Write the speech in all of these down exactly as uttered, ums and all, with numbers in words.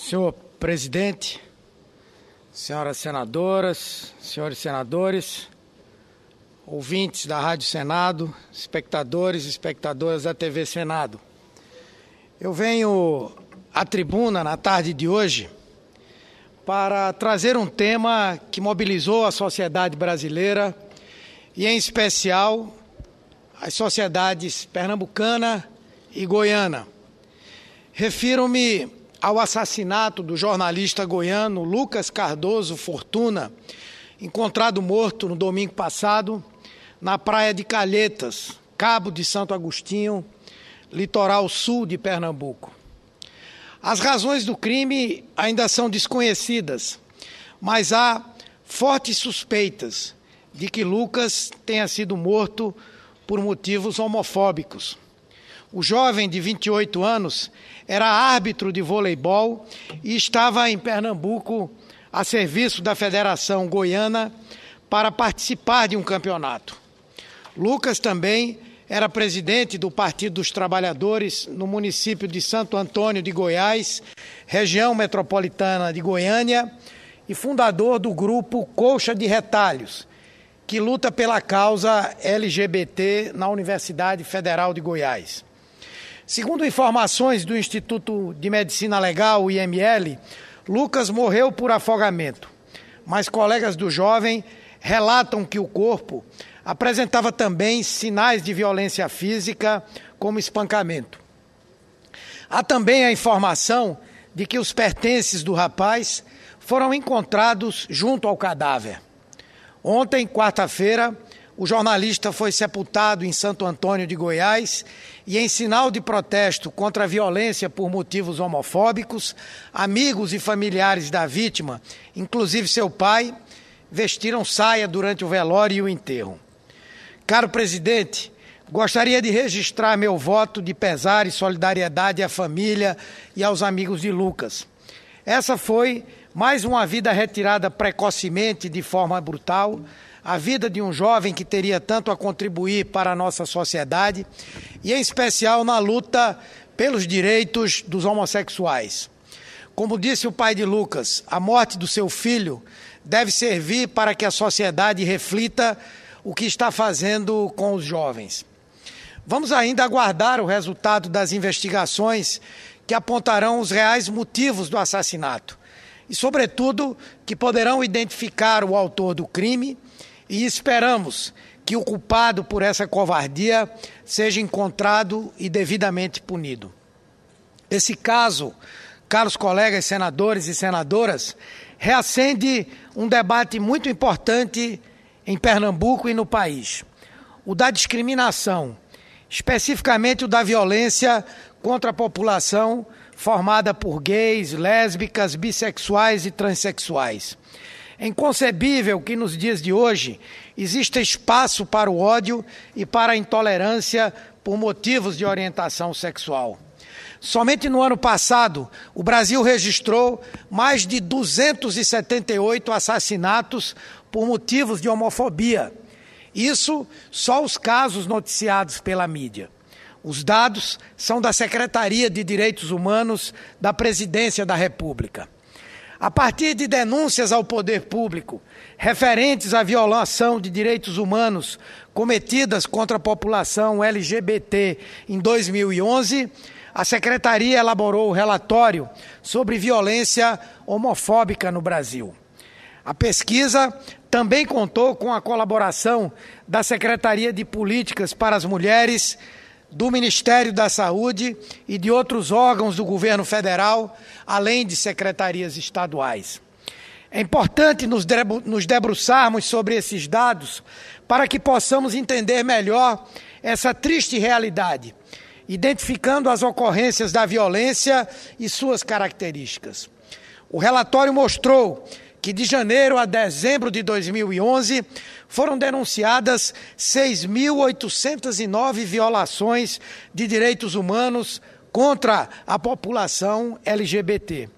Senhor presidente, senhoras senadoras, senhores senadores, ouvintes da Rádio Senado, espectadores e espectadoras da T V Senado. Eu venho à tribuna na tarde de hoje para trazer um tema que mobilizou a sociedade brasileira e, em especial, as sociedades pernambucana e goiana. Refiro-me ao assassinato do jornalista goiano Lucas Cardoso Fortuna, encontrado morto no domingo passado na praia de Calhetas, Cabo de Santo Agostinho, litoral sul de Pernambuco. As razões do crime ainda são desconhecidas, mas há fortes suspeitas de que Lucas tenha sido morto por motivos homofóbicos. O jovem de vinte e oito anos era árbitro de voleibol e estava em Pernambuco a serviço da Federação Goiana para participar de um campeonato. Lucas também era presidente do Partido dos Trabalhadores no município de Santo Antônio de Goiás, região metropolitana de Goiânia, e fundador do grupo Colcha de Retalhos, que luta pela causa L G B T na Universidade Federal de Goiás. Segundo informações do Instituto de Medicina Legal, o I M L, Lucas morreu por afogamento, mas colegas do jovem relatam que o corpo apresentava também sinais de violência física, como espancamento. Há também a informação de que os pertences do rapaz foram encontrados junto ao cadáver. Ontem, quarta-feira, o jornalista foi sepultado em Santo Antônio de Goiás e, em sinal de protesto contra a violência por motivos homofóbicos, amigos e familiares da vítima, inclusive seu pai, vestiram saia durante o velório e o enterro. Caro presidente, gostaria de registrar meu voto de pesar e solidariedade à família e aos amigos de Lucas. Essa foi mais uma vida retirada precocemente de forma brutal, a vida de um jovem que teria tanto a contribuir para a nossa sociedade e, em especial, na luta pelos direitos dos homossexuais. Como disse o pai de Lucas, a morte do seu filho deve servir para que a sociedade reflita o que está fazendo com os jovens. Vamos ainda aguardar o resultado das investigações que apontarão os reais motivos do assassinato e, sobretudo, que poderão identificar o autor do crime, e esperamos que o culpado por essa covardia seja encontrado e devidamente punido. Esse caso, caros colegas senadores e senadoras, reacende um debate muito importante em Pernambuco e no país: o da discriminação, especificamente o da violência contra a população formada por gays, lésbicas, bissexuais e transexuais. É inconcebível que nos dias de hoje exista espaço para o ódio e para a intolerância por motivos de orientação sexual. Somente no ano passado, o Brasil registrou mais de duzentos e setenta e oito assassinatos por motivos de homofobia. Isso só os casos noticiados pela mídia. Os dados são da Secretaria de Direitos Humanos da Presidência da República. A partir de denúncias ao poder público referentes à violação de direitos humanos cometidas contra a população L G B T em dois mil e onze, a Secretaria elaborou o relatório sobre violência homofóbica no Brasil. A pesquisa também contou com a colaboração da Secretaria de Políticas para as Mulheres, do Ministério da Saúde e de outros órgãos do governo federal, além de secretarias estaduais. É importante nos debruçarmos sobre esses dados para que possamos entender melhor essa triste realidade, identificando as ocorrências da violência e suas características. O relatório mostrou que de janeiro a dezembro de dois mil e onze foram denunciadas seis mil oitocentas e nove violações de direitos humanos contra a população L G B T.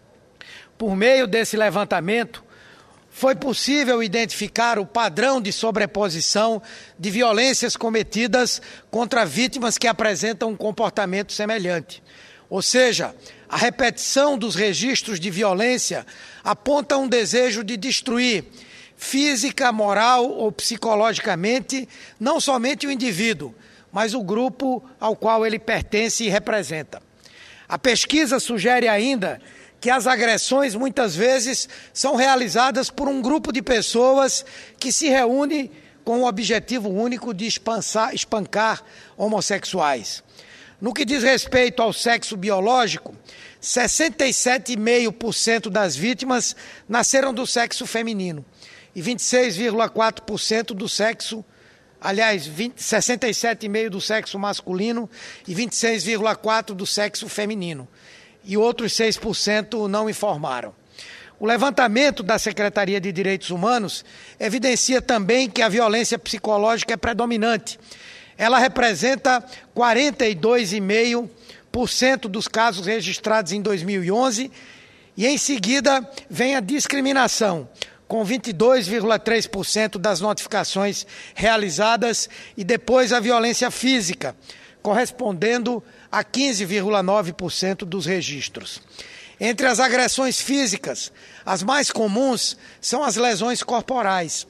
Por meio desse levantamento, foi possível identificar o padrão de sobreposição de violências cometidas contra vítimas que apresentam um comportamento semelhante. Ou seja, a repetição dos registros de violência aponta um desejo de destruir, física, moral ou psicologicamente, não somente o indivíduo, mas o grupo ao qual ele pertence e representa. A pesquisa sugere ainda que as agressões muitas vezes são realizadas por um grupo de pessoas que se reúne com o objetivo único de espancar, espancar homossexuais. No que diz respeito ao sexo biológico, sessenta e sete vírgula cinco por cento das vítimas nasceram do sexo feminino e vinte e seis vírgula quatro por cento do sexo, aliás, vinte, sessenta e sete vírgula cinco por cento do sexo masculino e vinte e seis vírgula quatro por cento do sexo feminino. E outros seis por cento não informaram. O levantamento da Secretaria de Direitos Humanos evidencia também que a violência psicológica é predominante. Ela representa quarenta e dois vírgula cinco por cento dos casos registrados em dois mil e onze e, em seguida, vem a discriminação, com vinte e dois vírgula três por cento das notificações realizadas, e depois a violência física, correspondendo a quinze vírgula nove por cento dos registros. Entre as agressões físicas, as mais comuns são as lesões corporais,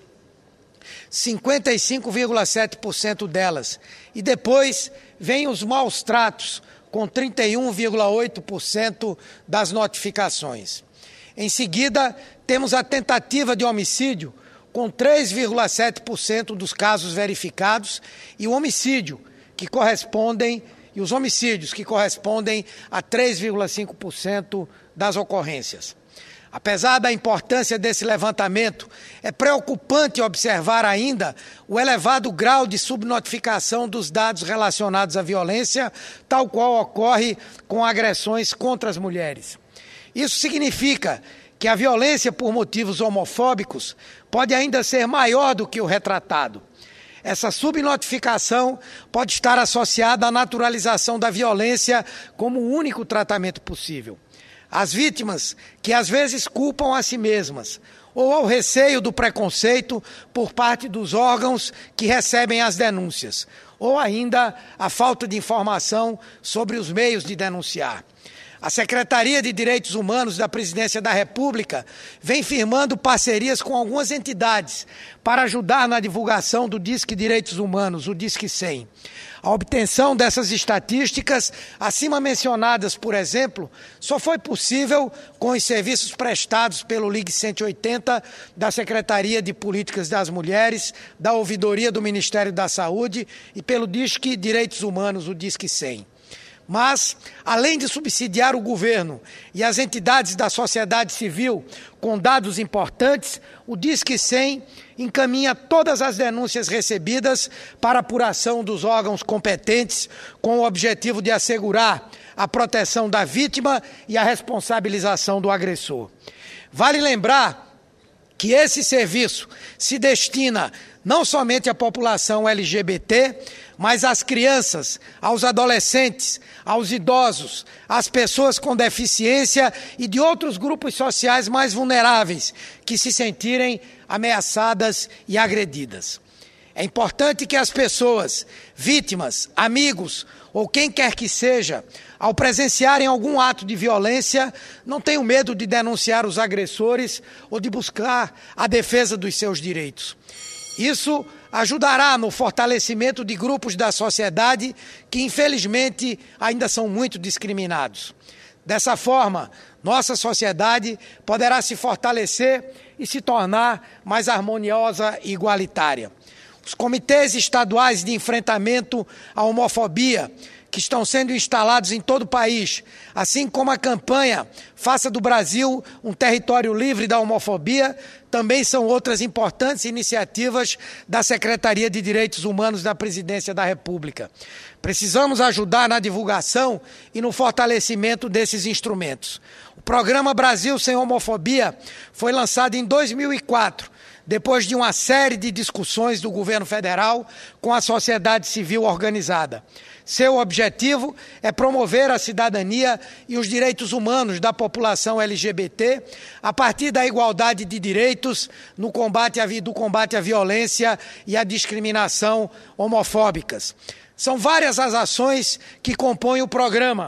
cinquenta e cinco vírgula sete por cento delas, e depois vêm os maus tratos, com trinta e um vírgula oito por cento das notificações. Em seguida, temos a tentativa de homicídio, com três vírgula sete por cento dos casos verificados, e o homicídio, que correspondem, e os homicídios, que correspondem a três vírgula cinco por cento das ocorrências. Apesar da importância desse levantamento, é preocupante observar ainda o elevado grau de subnotificação dos dados relacionados à violência, tal qual ocorre com agressões contra as mulheres. Isso significa que a violência por motivos homofóbicos pode ainda ser maior do que o retratado. Essa subnotificação pode estar associada à naturalização da violência como o único tratamento possível. As vítimas, que às vezes culpam a si mesmas, ou ao receio do preconceito por parte dos órgãos que recebem as denúncias, ou ainda a falta de informação sobre os meios de denunciar. A Secretaria de Direitos Humanos da Presidência da República vem firmando parcerias com algumas entidades para ajudar na divulgação do Disque Direitos Humanos, o Disque cem. A obtenção dessas estatísticas, acima mencionadas, por exemplo, só foi possível com os serviços prestados pelo Ligue cento e oitenta da Secretaria de Políticas das Mulheres, da Ouvidoria do Ministério da Saúde e pelo Disque Direitos Humanos, o Disque cem. Mas, além de subsidiar o governo e as entidades da sociedade civil com dados importantes, o Disque cem encaminha todas as denúncias recebidas para apuração dos órgãos competentes, com o objetivo de assegurar a proteção da vítima e a responsabilização do agressor. Vale lembrar que esse serviço se destina não somente à população L G B T, mas às crianças, aos adolescentes, aos idosos, às pessoas com deficiência e de outros grupos sociais mais vulneráveis que se sentirem ameaçadas e agredidas. É importante que as pessoas, vítimas, amigos ou quem quer que seja, ao presenciarem algum ato de violência, não tenham medo de denunciar os agressores ou de buscar a defesa dos seus direitos. Isso ajudará no fortalecimento de grupos da sociedade que, infelizmente, ainda são muito discriminados. Dessa forma, nossa sociedade poderá se fortalecer e se tornar mais harmoniosa e igualitária. Os comitês estaduais de enfrentamento à homofobia, que estão sendo instalados em todo o país, assim como a campanha Faça do Brasil um território livre da homofobia, também são outras importantes iniciativas da Secretaria de Direitos Humanos da Presidência da República. Precisamos ajudar na divulgação e no fortalecimento desses instrumentos. O programa Brasil Sem Homofobia foi lançado em dois mil e quatro, depois de uma série de discussões do governo federal com a sociedade civil organizada. Seu objetivo é promover a cidadania e os direitos humanos da população L G B T a partir da igualdade de direitos no combate à, do combate à violência e à discriminação homofóbicas. São várias as ações que compõem o programa.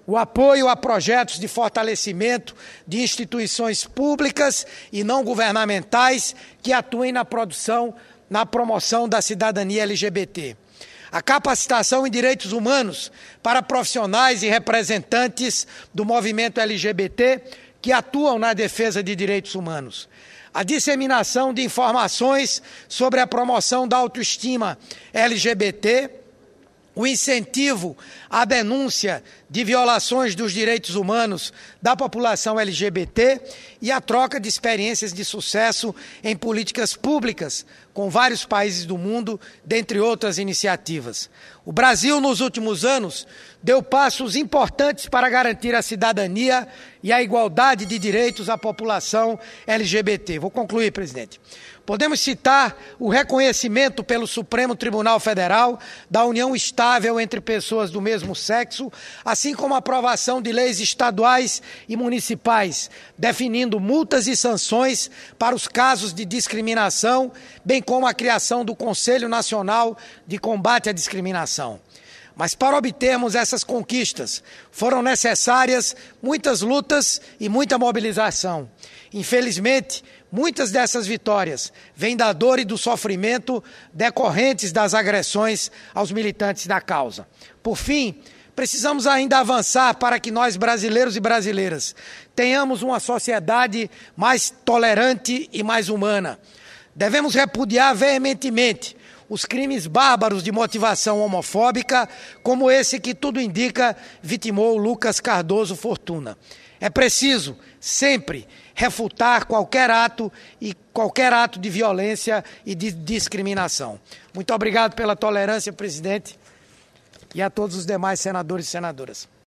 o apoio a projetos de fortalecimento de instituições públicas e não governamentais que atuem na produção, na promoção da cidadania L G B T. A capacitação em direitos humanos para profissionais e representantes do movimento L G B T que atuam na defesa de direitos humanos. A disseminação de informações sobre a promoção da autoestima L G B T, o incentivo à denúncia de violações dos direitos humanos da população L G B T e a troca de experiências de sucesso em políticas públicas com vários países do mundo, dentre outras iniciativas. O Brasil, nos últimos anos, deu passos importantes para garantir a cidadania e a igualdade de direitos à população L G B T. Vou concluir, presidente. Podemos citar o reconhecimento pelo Supremo Tribunal Federal da união estável entre pessoas do mesmo sexo, assim como a aprovação de leis estaduais e municipais, definindo multas e sanções para os casos de discriminação, bem como a criação do Conselho Nacional de Combate à Discriminação. Mas para obtermos essas conquistas, foram necessárias muitas lutas e muita mobilização. Infelizmente, muitas dessas vitórias vêm da dor e do sofrimento decorrentes das agressões aos militantes da causa. Por fim, precisamos ainda avançar para que nós, brasileiros e brasileiras, tenhamos uma sociedade mais tolerante e mais humana. Devemos repudiar veementemente os crimes bárbaros de motivação homofóbica, como esse que tudo indica vitimou Lucas Cardoso Fortuna. É preciso, sempre, refutar qualquer ato e qualquer ato de violência e de discriminação. Muito obrigado pela tolerância, presidente, e a todos os demais senadores e senadoras.